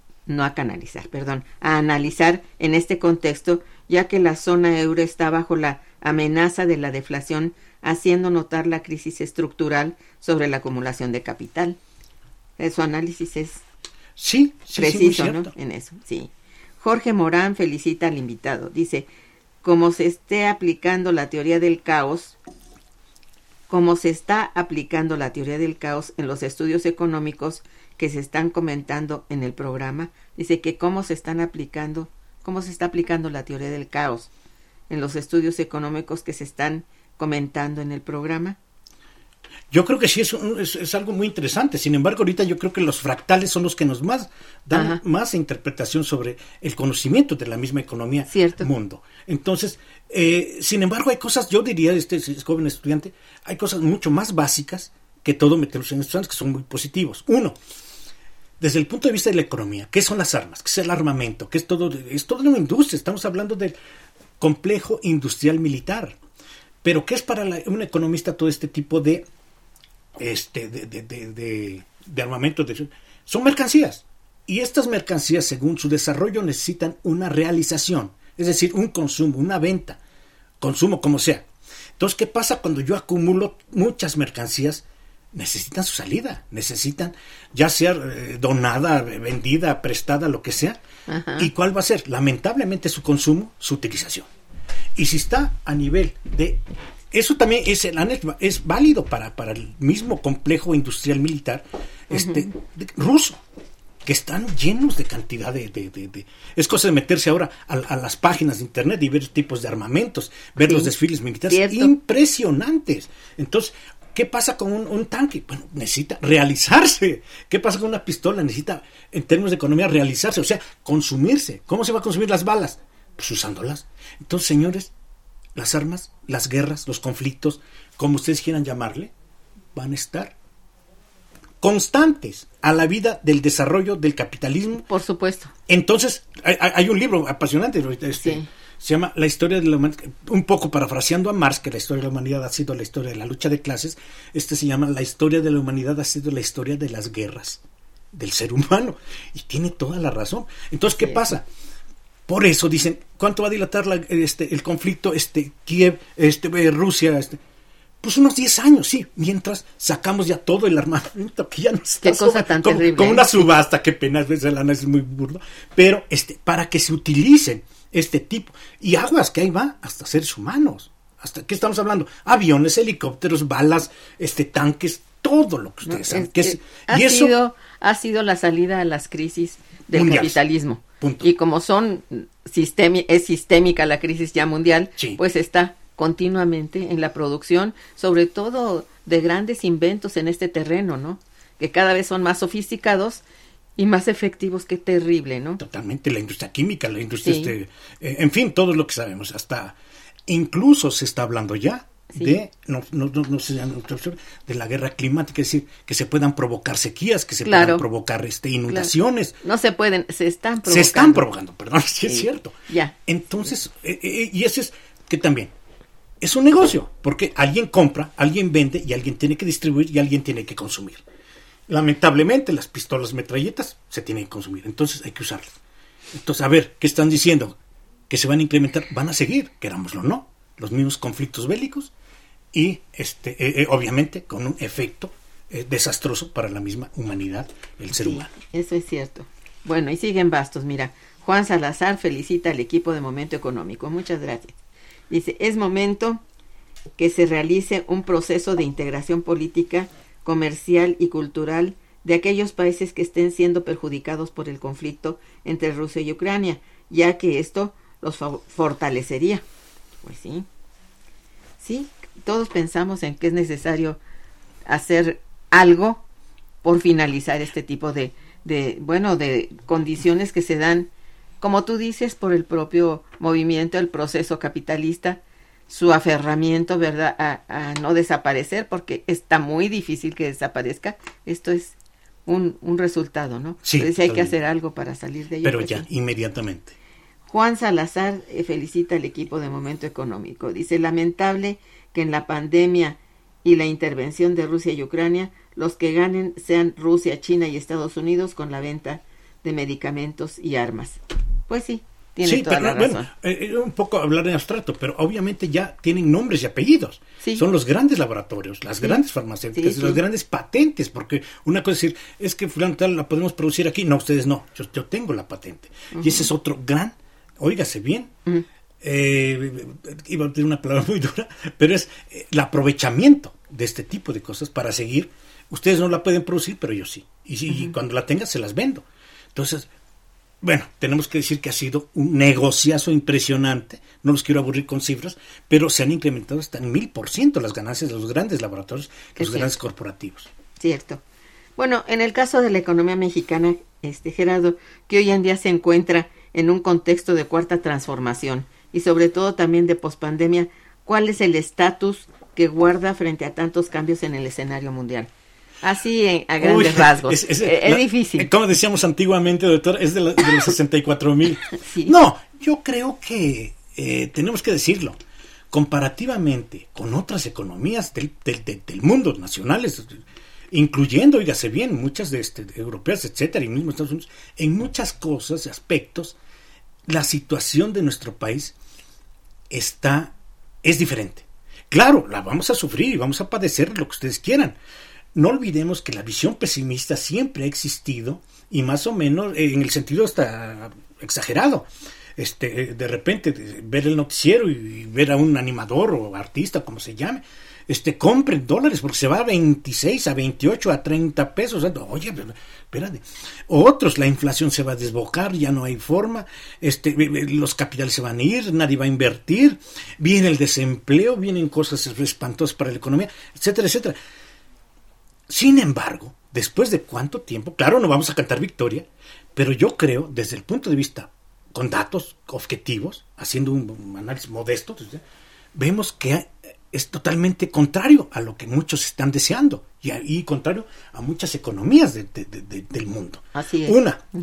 en este contexto, ya que la zona euro está bajo la amenaza de la deflación, haciendo notar la crisis estructural sobre la acumulación de capital. Su análisis es preciso, ¿no? En eso, sí. Jorge Morán felicita al invitado. Dice, como se está aplicando la teoría del caos en los estudios económicos que se están comentando en el programa, dice que cómo se está aplicando la teoría del caos en los estudios económicos que se están comentando en el programa. Yo creo que sí es algo muy interesante. Sin embargo, ahorita yo creo que los fractales son los que nos dan más interpretación sobre el conocimiento de la misma economía del mundo. Entonces, sin embargo, hay cosas, yo diría, joven estudiante, hay cosas mucho más básicas que todo meterlos en estudiantes que son muy positivos. Uno, desde el punto de vista de la economía, ¿qué son las armas? ¿Qué es el armamento? ¿Qué es todo? Es toda una industria. Estamos hablando del complejo industrial militar. Pero ¿qué es para un economista todo este tipo de armamento? Son mercancías. Y estas mercancías, según su desarrollo, necesitan una realización. Es decir, un consumo, una venta. Consumo como sea. Entonces, ¿qué pasa cuando yo acumulo muchas mercancías? Necesitan su salida, necesitan ya sea donada, vendida, prestada, lo que sea. Ajá. ¿Y cuál va a ser? Lamentablemente su consumo, su utilización. Y si está a nivel de... Eso también es válido para el mismo complejo industrial militar, ruso, que están llenos de cantidad de... Es cosa de meterse ahora a las páginas de internet y ver tipos de armamentos, ver los desfiles militares impresionantes. Entonces, ¿qué pasa con un tanque? Bueno, necesita realizarse. ¿Qué pasa con una pistola? Necesita, en términos de economía, realizarse, o sea, consumirse. ¿Cómo se va a consumir las balas? Pues usándolas. Entonces, señores, las armas, las guerras, los conflictos, como ustedes quieran llamarle, van a estar constantes a la vida del desarrollo del capitalismo. Por supuesto. Entonces, hay un libro apasionante, se llama La historia de la humanidad, un poco parafraseando a Marx, que la historia de la humanidad ha sido la historia de la lucha de clases. Se llama La historia de la humanidad ha sido la historia de las guerras del ser humano, y tiene toda la razón. Entonces, ¿qué pasa? Por eso dicen, ¿cuánto va a dilatar el conflicto Kiev, Rusia? Pues unos 10 años, sí, mientras sacamos ya todo el armamento, que ya no está. Qué cosa tan terrible. Como una subasta, qué pena, a veces el análisis es muy burdo, pero para que se utilicen este tipo, y aguas, que ahí va, hasta seres humanos. ¿Hasta qué estamos hablando? Aviones, helicópteros, balas, tanques, todo lo que ustedes saben. Ha sido la salida a las crisis del mundiales. Capitalismo. Punto. Y como es sistémica la crisis ya mundial, sí, pues está continuamente en la producción, sobre todo de grandes inventos en este terreno, ¿no? Que cada vez son más sofisticados y más efectivos. Qué terrible, ¿no? Totalmente, la industria química, la industria, en fin, todo lo que sabemos, hasta incluso se está hablando ya de la guerra climática, es decir, que se puedan provocar sequías, que se puedan provocar inundaciones. Claro. No se pueden, se están provocando. Se están provocando, perdón, sí es cierto. Ya. Entonces, y eso es que también es un negocio, porque alguien compra, alguien vende, y alguien tiene que distribuir, y alguien tiene que consumir. Lamentablemente, las pistolas metralletas se tienen que consumir, entonces hay que usarlas. Entonces, a ver, ¿qué están diciendo? Que se van a incrementar, van a seguir, querámoslo o no, los mismos conflictos bélicos, y obviamente con un efecto desastroso para la misma humanidad, el ser humano. Eso es cierto. Bueno, y siguen bastos, mira. Juan Salazar felicita al equipo de Momento Económico. Muchas gracias. Dice, es momento que se realice un proceso de integración política, comercial y cultural de aquellos países que estén siendo perjudicados por el conflicto entre Rusia y Ucrania, ya que esto los fortalecería. Pues sí. Sí, todos pensamos en que es necesario hacer algo por finalizar este tipo de condiciones que se dan, como tú dices, por el propio movimiento, el proceso capitalista, su aferramiento, ¿verdad?, a no desaparecer, porque está muy difícil que desaparezca. Esto es un resultado, ¿no? Sí, entonces hay que hacer algo para salir de ello. Pero pues, ya, sí. Inmediatamente. Juan Salazar felicita al equipo de Momento Económico. Dice, lamentable que en la pandemia y la intervención de Rusia y Ucrania, los que ganen sean Rusia, China y Estados Unidos con la venta de medicamentos y armas. Pues sí, tiene toda la razón. Bueno, un poco hablar en abstracto, pero obviamente ya tienen nombres y apellidos. Sí. Son los grandes laboratorios, las grandes farmacéuticas, las grandes patentes, porque una cosa es decir, es que fulano tal la podemos producir aquí. No, ustedes no, yo tengo la patente. Y ese es otro gran, óigase bien, iba a decir una palabra muy dura, pero es el aprovechamiento de este tipo de cosas para seguir. Ustedes no la pueden producir, pero yo sí. Y cuando la tengan, se las vendo. Entonces, bueno, tenemos que decir que ha sido un negociazo impresionante. No los quiero aburrir con cifras, pero se han incrementado hasta en 1000% las ganancias de los grandes laboratorios, los grandes corporativos. Cierto. Bueno, en el caso de la economía mexicana, Gerardo, que hoy en día se encuentra en un contexto de cuarta transformación y sobre todo también de pospandemia, ¿cuál es el estatus que guarda frente a tantos cambios en el escenario mundial? Así a grandes rasgos. Es difícil. Como decíamos antiguamente, doctor, es de los 64,000. Sí. No, yo creo que tenemos que decirlo. Comparativamente con otras economías del mundo, nacionales, incluyendo, óigase bien, muchas de europeas, etcétera, y mismo Estados Unidos, en muchas cosas, aspectos, la situación de nuestro país es diferente. Claro, la vamos a sufrir y vamos a padecer lo que ustedes quieran. No olvidemos que la visión pesimista siempre ha existido, y más o menos en el sentido hasta exagerado. De repente ver el noticiero y ver a un animador o artista, como se llame, compren dólares porque se va a 26, a 28, a 30 pesos. Oye, espérate. Otros, la inflación se va a desbocar, ya no hay forma, los capitales se van a ir, nadie va a invertir, viene el desempleo, vienen cosas espantosas para la economía, etcétera, etcétera. Sin embargo, después de cuánto tiempo, claro, no vamos a cantar victoria, pero yo creo, desde el punto de vista con datos objetivos, haciendo un análisis modesto, vemos que es totalmente contrario a lo que muchos están deseando y contrario a muchas economías del mundo. Así es.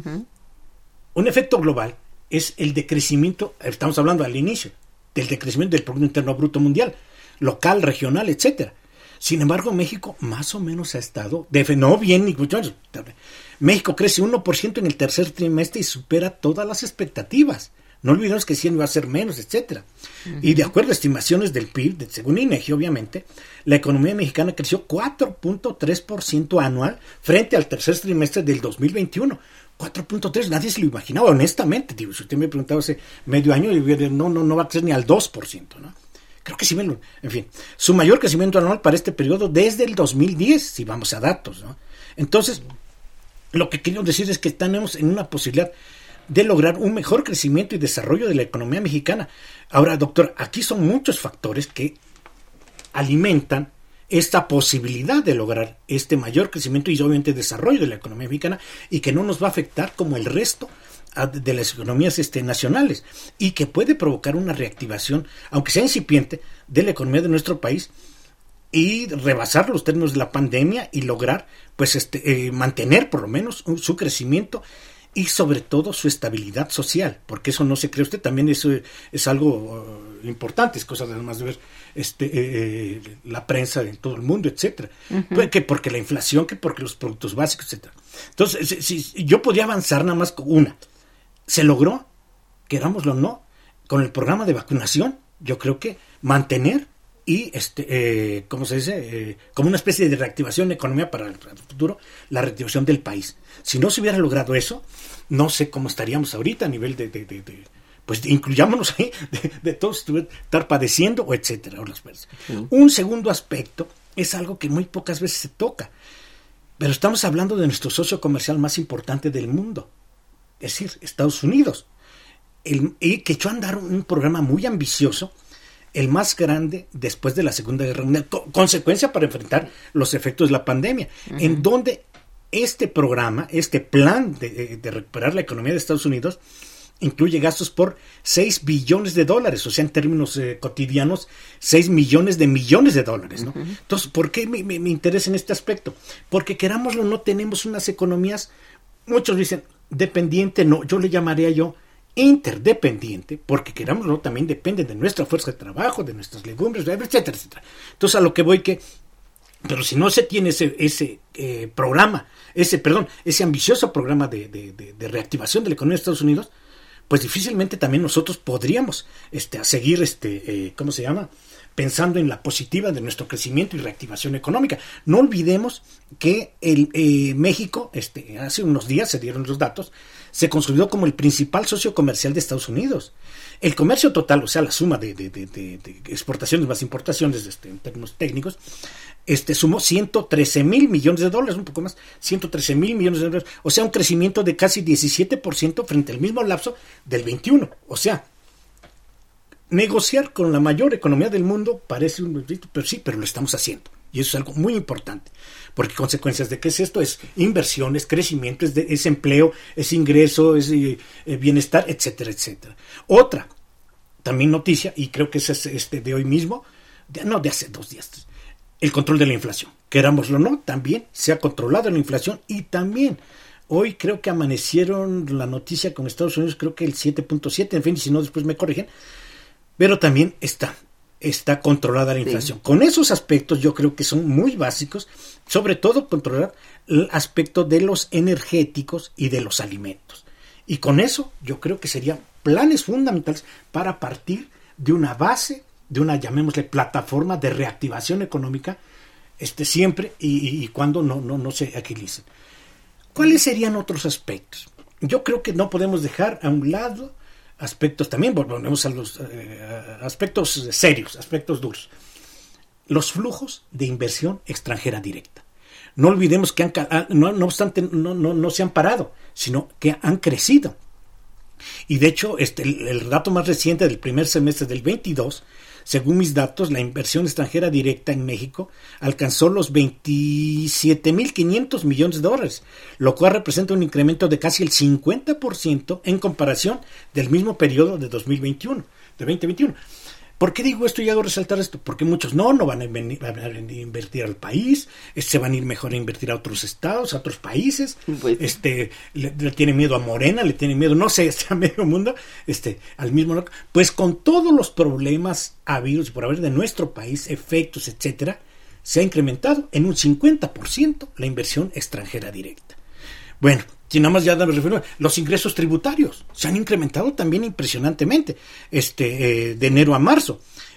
Un efecto global es el decrecimiento, estamos hablando al inicio, del decrecimiento del Producto Interno Bruto Mundial, local, regional, etcétera. Sin embargo, México más o menos ha estado, no bien ni mucho menos. México crece 1% en el tercer trimestre y supera todas las expectativas. No olvidemos que 100 va a ser menos, etcétera. Y de acuerdo a estimaciones del PIB, según INEGI, obviamente, la economía mexicana creció 4.3% anual frente al tercer trimestre del 2021. 4.3, nadie se lo imaginaba, honestamente. Digo, si usted me preguntaba hace medio año, no va a crecer ni al 2%, ¿no? Creo que sí, en fin, su mayor crecimiento anual para este periodo desde el 2010, si vamos a datos, ¿no? Entonces, lo que quiero decir es que tenemos en una posibilidad de lograr un mejor crecimiento y desarrollo de la economía mexicana. Ahora, doctor, aquí son muchos factores que alimentan esta posibilidad de lograr este mayor crecimiento y obviamente desarrollo de la economía mexicana y que no nos va a afectar como el resto de las economías nacionales y que puede provocar una reactivación, aunque sea incipiente, de la economía de nuestro país y rebasar los términos de la pandemia y lograr mantener por lo menos su crecimiento y sobre todo su estabilidad social, porque eso no se cree usted, también eso es algo importante, es cosa además de ver la prensa en todo el mundo, etcétera, que porque la inflación, que porque los productos básicos, etcétera. Entonces, si yo podría avanzar nada más con una. Se logró, querámoslo o no, con el programa de vacunación, yo creo que mantener y, ¿cómo se dice? Como una especie de reactivación de economía para el futuro, la reactivación del país. Si no se hubiera logrado eso, no sé cómo estaríamos ahorita a nivel pues incluyámonos ahí, de todos estar padeciendo, o etcétera. Un segundo aspecto es algo que muy pocas veces se toca, pero estamos hablando de nuestro socio comercial más importante del mundo. Es decir, Estados Unidos, y que echó a andar un programa muy ambicioso, el más grande después de la Segunda Guerra Mundial, consecuencia para enfrentar los efectos de la pandemia, en donde este programa, este plan de recuperar la economía de Estados Unidos, incluye gastos por $6 billones, o sea, en términos cotidianos, 6 millones de dólares, ¿no? Entonces, ¿por qué me interesa en este aspecto? Porque querámoslo, no tenemos unas economías, muchos dicen, dependiente, no, yo le llamaría interdependiente, porque querámoslo, también depende de nuestra fuerza de trabajo, de nuestras legumbres, etcétera, etcétera. Entonces, a lo que voy pero si no se tiene ese programa, ese ambicioso programa de reactivación de la economía de Estados Unidos, pues difícilmente también nosotros podríamos seguir, pensando en la positiva de nuestro crecimiento y reactivación económica. No olvidemos que México, hace unos días se dieron los datos, se consolidó como el principal socio comercial de Estados Unidos. El comercio total, o sea, la suma de exportaciones más importaciones, en términos técnicos, sumó $113 mil millones, un poco más, $113 mil millones, o sea, un crecimiento de casi 17% frente al mismo lapso del 21. O sea, negociar con la mayor economía del mundo parece un poquito, pero sí, pero lo estamos haciendo. Y eso es algo muy importante, porque consecuencias de qué es esto, es inversiones, crecimiento, es empleo, es ingreso, es bienestar, etcétera, etcétera. Otra, también noticia, y creo que es de hoy mismo, de hace 2 días, el control de la inflación. Querámoslo o no, también se ha controlado la inflación y también hoy creo que amanecieron la noticia con Estados Unidos, creo que el 7.7, en fin, si no después me corrigen, pero también está controlada la inflación. Sí. Con esos aspectos yo creo que son muy básicos, sobre todo controlar el aspecto de los energéticos y de los alimentos. Y con eso yo creo que serían planes fundamentales para partir de una base, de una, llamémosle, plataforma de reactivación económica, siempre y cuando no se agilicen. ¿Cuáles serían otros aspectos? Yo creo que no podemos dejar a un lado aspectos, también volvemos a los aspectos serios, aspectos duros. los flujos de inversión extranjera directa. No olvidemos que no obstante no se han parado, sino que han crecido. Y de hecho, el dato más reciente del primer semestre del 22, según mis datos, la inversión extranjera directa en México alcanzó los 27.500 millones de dólares, lo cual representa un incremento de casi el 50% en comparación del mismo periodo de 2021. ¿Por qué digo esto y hago resaltar esto? Porque muchos no van a invertir al país, se van a ir mejor a invertir a otros estados, a otros países, pues, le tienen miedo a Morena, le tienen miedo, no sé, a medio mundo, al mismo, pues con todos los problemas habidos y por haber de nuestro país, efectos, etcétera, se ha incrementado en un 50% la inversión extranjera directa. Bueno, si nada más ya me refiero, los ingresos tributarios se han incrementado también impresionantemente, de enero a marzo.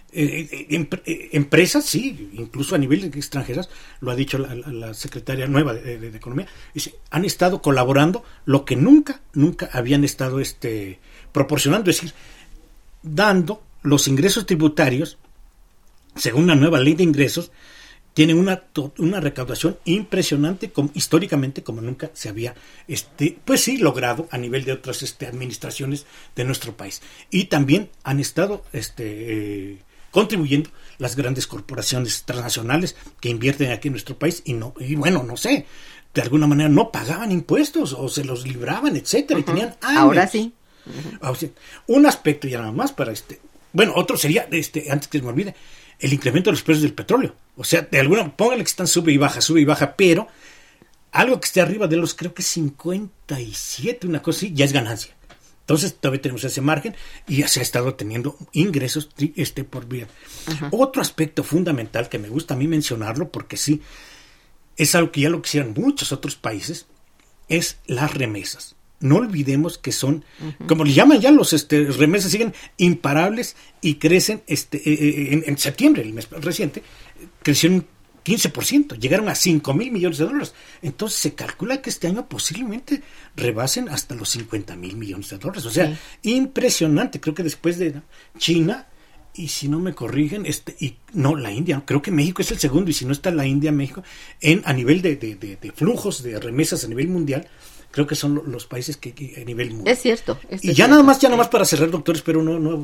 Empresas, sí, incluso a nivel de extranjeras, lo ha dicho la secretaria nueva de Economía, dice, han estado colaborando lo que nunca habían estado proporcionando, es decir, dando los ingresos tributarios, según la nueva ley de ingresos, tienen una recaudación impresionante, históricamente como nunca se había pues sí logrado a nivel de otras administraciones de nuestro país. Y también han estado contribuyendo las grandes corporaciones transnacionales que invierten aquí en nuestro país y bueno, no sé, de alguna manera no pagaban impuestos o se los libraban, etcétera, y tenían años. Ahora sí. Un aspecto ya nada más para otro sería, antes que se me olvide, el incremento de los precios del petróleo. O sea, de alguna, póngale que están sube y baja, pero algo que esté arriba de los, creo que 57, una cosa así, ya es ganancia. Entonces todavía tenemos ese margen y ya se ha estado teniendo ingresos por vía. Otro aspecto fundamental que me gusta a mí mencionarlo, porque sí, es algo que ya lo quisieran muchos otros países, es las remesas. No olvidemos que son, como le llaman ya los remesas, siguen imparables y crecen en septiembre, el mes reciente, crecieron 15%, llegaron a 5,000 millones de dólares. Entonces se calcula que este año posiblemente rebasen hasta los 50,000 millones de dólares. O sea, sí, impresionante. Creo que después de China, y si no me corrigen, la India, creo que México es el segundo, y si no está la India, México, a nivel de flujos de remesas a nivel mundial, creo que son los países que a nivel mundial. Es cierto. Y ya nada más para cerrar, doctores, pero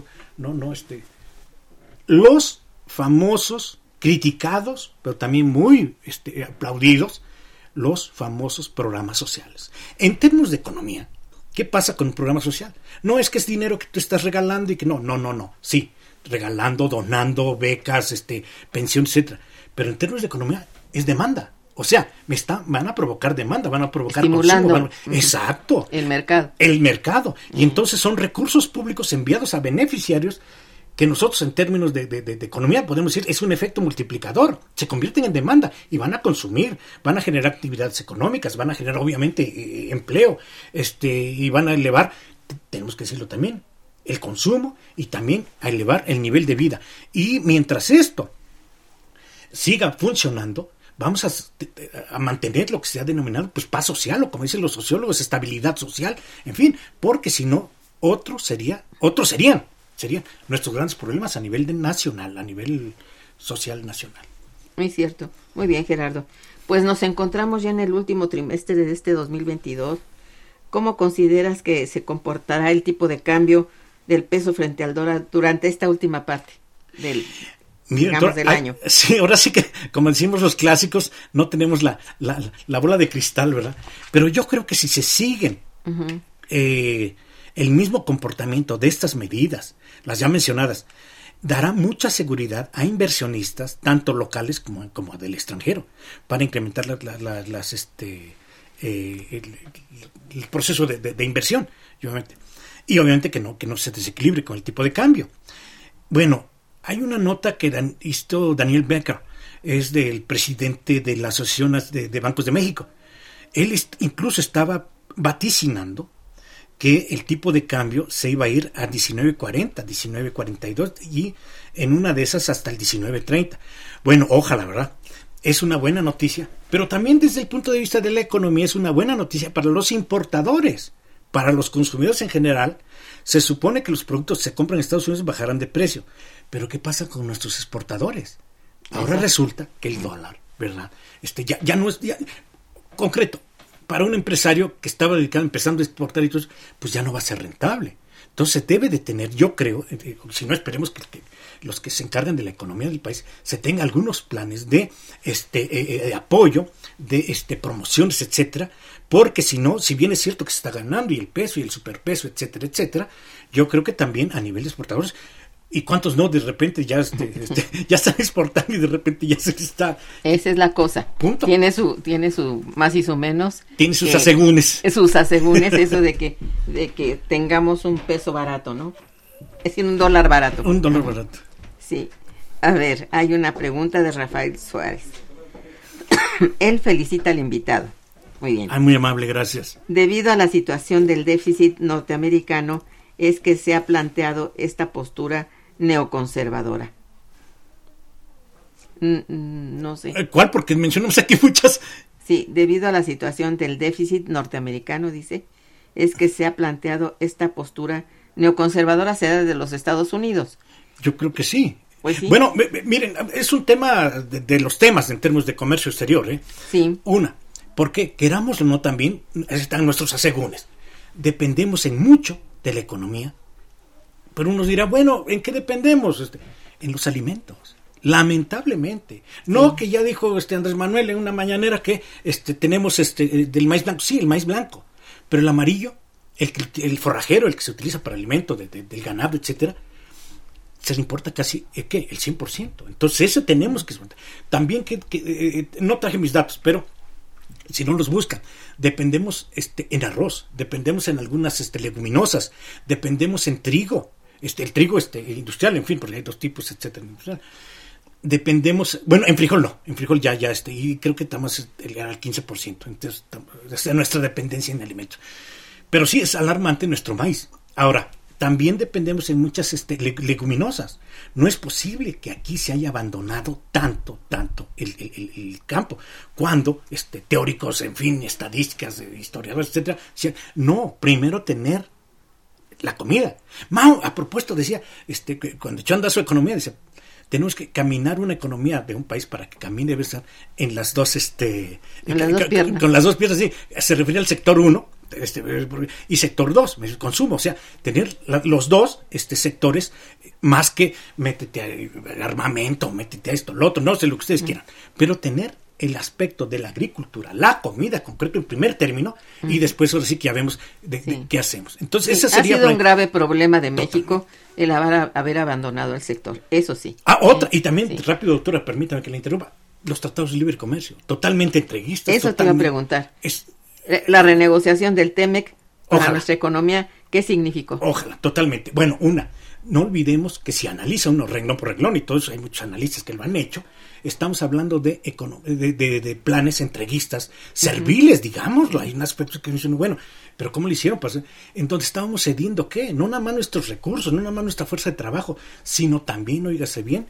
los famosos, criticados, pero también muy aplaudidos, los famosos programas sociales. En términos de economía, ¿qué pasa con un programa social? No es que es dinero que tú estás regalando y que no. Sí, regalando, donando, becas, pensión, etcétera. Pero en términos de economía es demanda. O sea, van a provocar demanda, van a provocar estimulando consumo. Exacto. El mercado. Y entonces son recursos públicos enviados a beneficiarios que nosotros en términos de economía podemos decir es un efecto multiplicador. Se convierten en demanda y van a consumir, van a generar actividades económicas, van a generar obviamente empleo, y van a elevar, tenemos que decirlo también, el consumo y también a elevar el nivel de vida. Y mientras esto siga funcionando, vamos a mantener lo que se ha denominado pues paz social, o como dicen los sociólogos, estabilidad social, en fin, porque si no, otros serían nuestros grandes problemas a nivel nacional, a nivel social nacional. Muy cierto. Muy bien, Gerardo. Pues nos encontramos ya en el último trimestre de este 2022. ¿Cómo consideras que se comportará el tipo de cambio del peso frente al dólar durante esta última parte del año? Sí, ahora sí que, como decimos los clásicos, no tenemos la bola de cristal, ¿verdad? Pero yo creo que si se siguen el mismo comportamiento de estas medidas, las ya mencionadas, dará mucha seguridad a inversionistas, tanto locales como del extranjero, para incrementar el proceso de inversión, obviamente. Y obviamente que no se desequilibre con el tipo de cambio. Bueno, hay una nota que hizo Daniel Becker, es del presidente de la Asociación de Bancos de México. Él incluso estaba vaticinando que el tipo de cambio se iba a ir a 19.40, 19.42 y en una de esas hasta el 19.30. Bueno, ojalá, ¿verdad? Es una buena noticia, pero también desde el punto de vista de la economía es una buena noticia para los importadores. Para los consumidores en general, se supone que los productos que se compran en Estados Unidos bajarán de precio. Pero ¿qué pasa con nuestros exportadores? Ahora resulta que el dólar, ¿verdad? Ya no es concreto. Para un empresario que estaba dedicado empezando a exportar y todo eso, pues ya no va a ser rentable. Entonces debe de tener, yo creo, si no esperemos que los que se encargan de la economía del país se tengan algunos planes de apoyo, de promociones, etcétera, porque si no, si bien es cierto que se está ganando y el peso y el superpeso, etcétera, etcétera, yo creo que también a nivel de exportadores, y cuántos no, de repente ya ya están exportando y de repente ya se está. Esa es la cosa. Punto. Tiene su más y su menos. Tiene sus asegúnes. Sus asegúnes, eso de que tengamos un peso barato, ¿no? Es decir, un dólar barato. Un dólar barato. Sí. A ver, hay una pregunta de Rafael Suárez. Él felicita al invitado. Muy bien. Muy amable, gracias. Debido a la situación del déficit norteamericano, es que se ha planteado esta postura neoconservadora. No sé. ¿Cuál? Porque mencionamos aquí muchas. Sí, debido a la situación del déficit norteamericano, dice, es que se ha planteado esta postura neoconservadora hacia de los Estados Unidos. Yo creo que sí. Pues sí. Bueno, miren, es un tema de los temas en términos de comercio exterior, ¿eh? Sí. Una, porque queramos o no también, están nuestros asegúnes. Dependemos en mucho de la economía. Pero uno dirá, bueno, ¿en qué dependemos? En los alimentos. Lamentablemente. No, que ya dijo Andrés Manuel en una mañanera que tenemos del maíz blanco. Sí, el maíz blanco. Pero el amarillo, el forrajero, el que se utiliza para alimento del ganado, etcétera, se le importa casi, el 100%. Entonces, eso tenemos que... También no traje mis datos, pero si no los buscan, dependemos en arroz, dependemos en algunas leguminosas, dependemos en trigo, el trigo industrial, en fin, porque hay dos tipos, etcétera, industrial. Dependemos, bueno, en frijol no, en frijol ya y creo que estamos al 15%, entonces es nuestra dependencia en alimentos. Pero sí es alarmante nuestro maíz. Ahora, también dependemos en muchas leguminosas. No es posible que aquí se haya abandonado tanto el campo, cuando teóricos, en fin, estadísticas, historiadores, etcétera, no, primero tener la comida. Mao, a propósito, decía, cuando echó a andar su economía, decía, tenemos que caminar una economía de un país para que camine, debe estar en las dos, con las dos piernas, sí, se refería al sector 1, y sector 2, el consumo, o sea, tener los dos sectores, más que métete al armamento, métete a esto, lo otro, no sé lo que ustedes quieran, pero tener el aspecto de la agricultura, la comida concreto en primer término, y después ahora sí que ya vemos de qué hacemos. Entonces, esa sería... Ha sido un grave problema de México el haber abandonado el sector, eso sí. Otra, y también, rápido, doctora, permítame que la interrumpa, los tratados de libre comercio, totalmente entreguistas. Eso te iba a preguntar. La renegociación del TEMEC para nuestra economía, ¿qué significó? Ojalá, totalmente. Bueno, no olvidemos que si analiza uno renglón por renglón, y todos hay muchos analistas que lo han hecho, estamos hablando de planes entreguistas, serviles, digámoslo. Hay un aspecto que dicen, bueno, pero ¿cómo lo hicieron? Pues, en donde estábamos cediendo, ¿qué? No nada más nuestros recursos, no nada más nuestra fuerza de trabajo, sino también, óigase bien,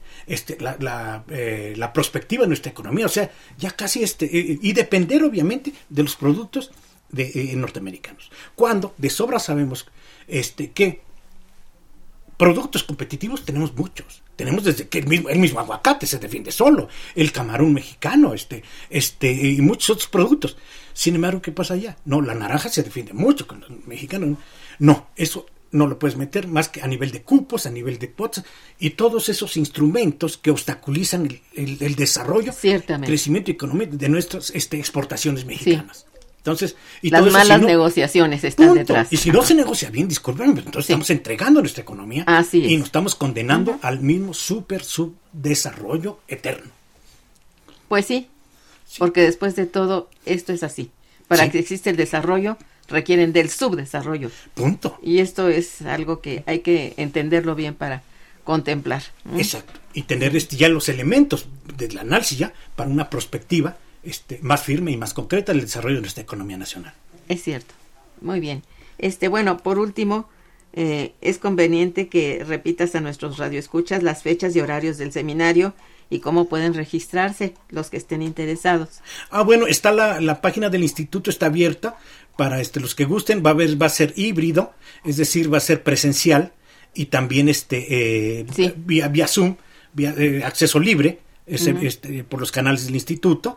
la perspectiva de nuestra economía, o sea, ya casi y depender obviamente de los productos norteamericanos. Cuando de sobra sabemos que productos competitivos tenemos muchos. Tenemos desde que el mismo aguacate se defiende solo, el camarón mexicano, y muchos otros productos. Sin embargo, ¿qué pasa allá? No, la naranja se defiende mucho con los mexicanos. No, eso no lo puedes meter más que a nivel de cupos, a nivel de cuotas, y todos esos instrumentos que obstaculizan el desarrollo, crecimiento económico de nuestras exportaciones mexicanas. Sí. Entonces, las malas negociaciones están detrás. Y si no se negocia bien, disculpen, pero entonces estamos entregando nuestra economía y nos estamos condenando al mismo subdesarrollo eterno. Pues sí, porque después de todo, esto es así. Para que exista el desarrollo, requieren del subdesarrollo. Punto. Y esto es algo que hay que entenderlo bien para contemplar. Exacto. Y tener ya los elementos del análisis ya para una perspectiva más firme y más concreta del desarrollo de nuestra economía nacional. Es cierto, muy bien. Bueno, por último, es conveniente que repitas a nuestros radioescuchas las fechas y horarios del seminario y cómo pueden registrarse los que estén interesados. Bueno, está la página del instituto, está abierta para los que gusten, va a ser híbrido, es decir, va a ser presencial y también vía Zoom, vía acceso libre. por los canales del instituto.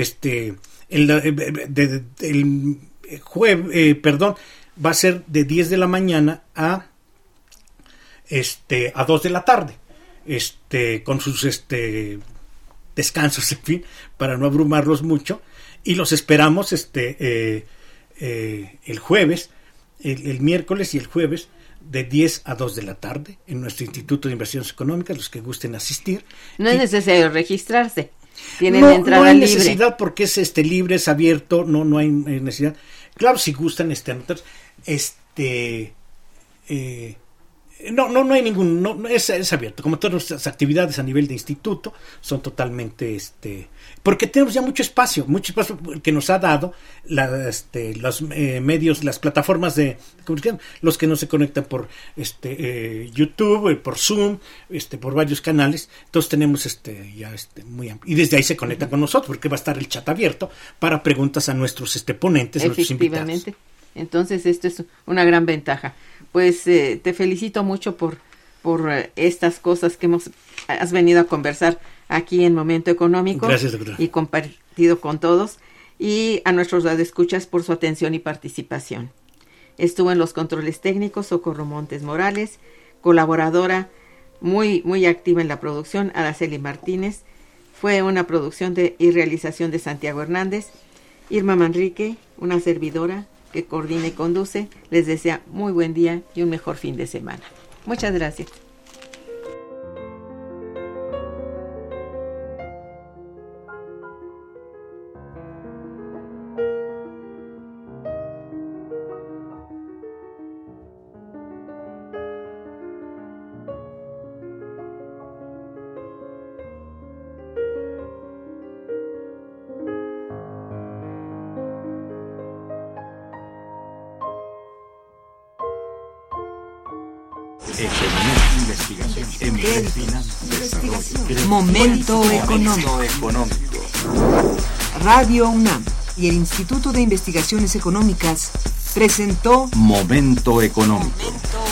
Va a ser de 10 de la mañana a 2 de la tarde, con sus descansos, en fin, para no abrumarlos mucho, y los esperamos el jueves, el miércoles y el jueves, de 10 a 2 de la tarde, en nuestro Instituto de Inversiones Económicas, los que gusten asistir. No es necesario registrarse, tienen entrada libre. No hay libre. necesidad, porque es libre, es abierto, no hay necesidad. Claro, si gustan anotar, no hay ningún, es abierto, como todas nuestras actividades a nivel de instituto son totalmente, porque tenemos ya mucho espacio que nos ha dado los medios, las plataformas de comunicación, los que no se conectan por YouTube, por Zoom, por varios canales. Entonces tenemos ya muy amplio, y desde ahí se conectan con nosotros, porque va a estar el chat abierto para preguntas a nuestros ponentes, a nuestros invitados. Entonces esto es una gran ventaja. Pues te felicito mucho por estas cosas que has venido a conversar aquí en Momento Económico. Gracias, doctora. Y compartido con todos, y a nuestros radioescuchas por su atención y participación. Estuvo en los controles técnicos Socorro Montes Morales, colaboradora muy, muy activa en la producción, Araceli Martínez. Fue una producción y realización de Santiago Hernández. Irma Manrique, una servidora que coordina y conduce, les desea muy buen día y un mejor fin de semana. Muchas gracias. Momento Económico. Radio UNAM y el Instituto de Investigaciones Económicas presentó Momento Económico.